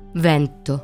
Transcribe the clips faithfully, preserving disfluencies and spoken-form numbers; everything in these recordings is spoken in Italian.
Vento.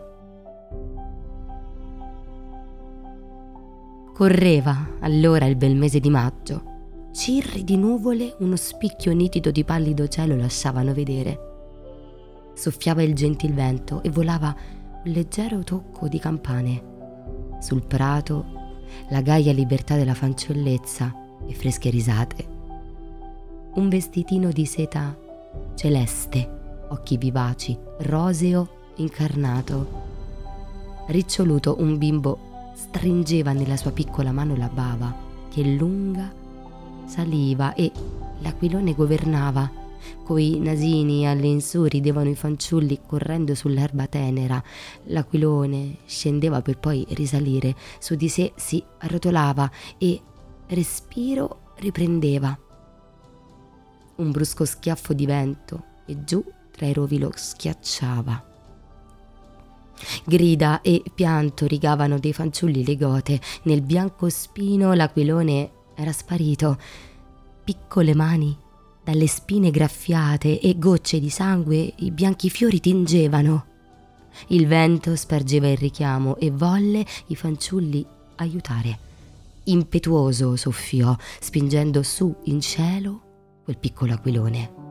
Correva allora il bel mese di maggio. Cirri di nuvole, uno spicchio nitido di pallido cielo lasciavano vedere. Soffiava il gentil vento e volava un leggero tocco di campane. Sul prato la gaia libertà della fanciullezza e fresche risate. Un vestitino di seta celeste, occhi vivaci, roseo incarnato. Riccioluto un bimbo stringeva nella sua piccola mano la bava che lunga saliva e l'aquilone governava. Coi nasini all'insù ridevano i fanciulli correndo sull'erba tenera. L'aquilone scendeva per poi risalire, su di sé si arrotolava e respiro riprendeva. Un brusco schiaffo di vento e giù tra i rovi lo schiacciava. Grida e pianto rigavano dei fanciulli le gote. Nel bianco spino l'aquilone era sparito. Piccole mani dalle spine graffiate e gocce di sangue i bianchi fiori tingevano. Il vento spargeva il richiamo e volle i fanciulli aiutare. Impetuoso soffiò, spingendo su in cielo quel piccolo aquilone.